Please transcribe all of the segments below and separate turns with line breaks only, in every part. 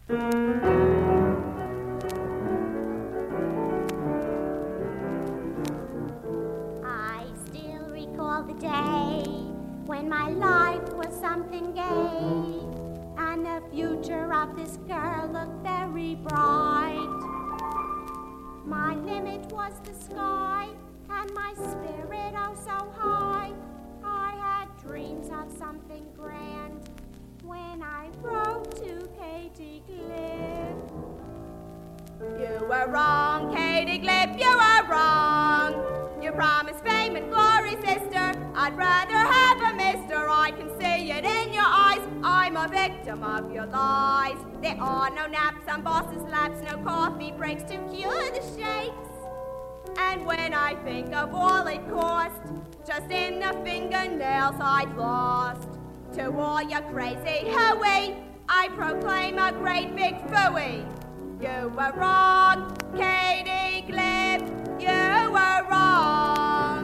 I still recall the day when my life was something gay, and the future of this girl looked very bright. My limit was the sky, and my spirit oh so high. I had dreams of something grand when I wrote to Katie Glipp.
You were wrong, Katie Glipp, you were wrong. You promised fame and glory, sister. I'd rather have a mister. I can see it in your eyes. I'm a victim of your lies. There are no naps on bosses' laps, no coffee breaks to cure the shakes. And when I think of all it cost, just in the fingernails I'd lost, to all your crazy hooey, I proclaim a great big phooey. You were wrong, Katie Glipp, you were wrong.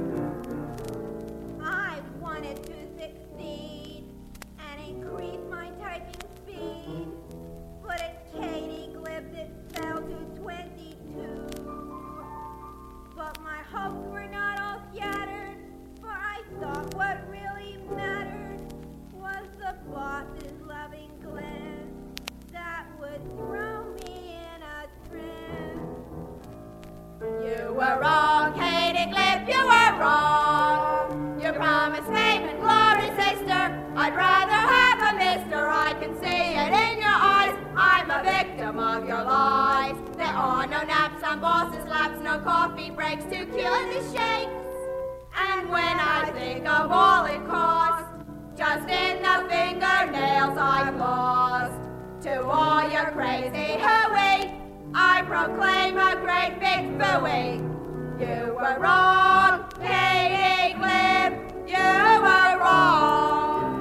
I wanted to succeed and increase my typing speed, but at Katie Glipp it fell to 22. But my hopes were not all scattered, for I thought what really mattered was the boss's loving glance that would throw me in a trance.
You were wrong, Katie Glipp, you were wrong. You promised fame and glory, sister. I'd rather have a mister. I can see it in your eyes. I'm a victim of your lies. There are no naps on bosses' laps, no coffee breaks to cure the shakes. And when I think of all it cost, just in the fingernails I've lost, to all your crazy hooey, I proclaim a great big phooey. You were wrong, Katie Glipp, you were wrong.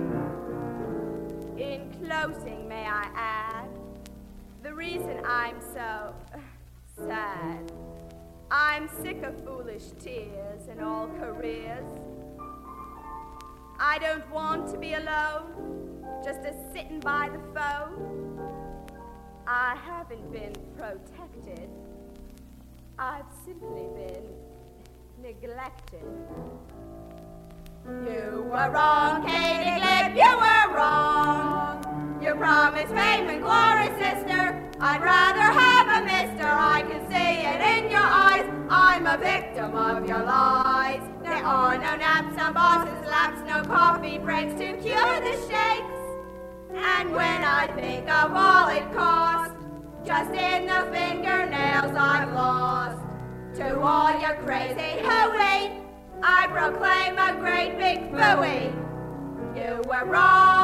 In closing, may I add, the reason I'm so sad, I'm sick of foolish tears in all careers. I don't want to be alone, just a sitting by the phone. I haven't been protected. I've simply been neglected. You were wrong, Katie Glipp, you were wrong. You promised fame and glory, sister. I'd rather have a mister. I can see it in your eyes. I'm a victim of your lies. There are no naps on bosses' laps, no coffee breaks to cure the shakes. And when I think of all it cost, just in the fingernails I've lost, to all your crazy hooey, I proclaim a great big phooey. You were wrong.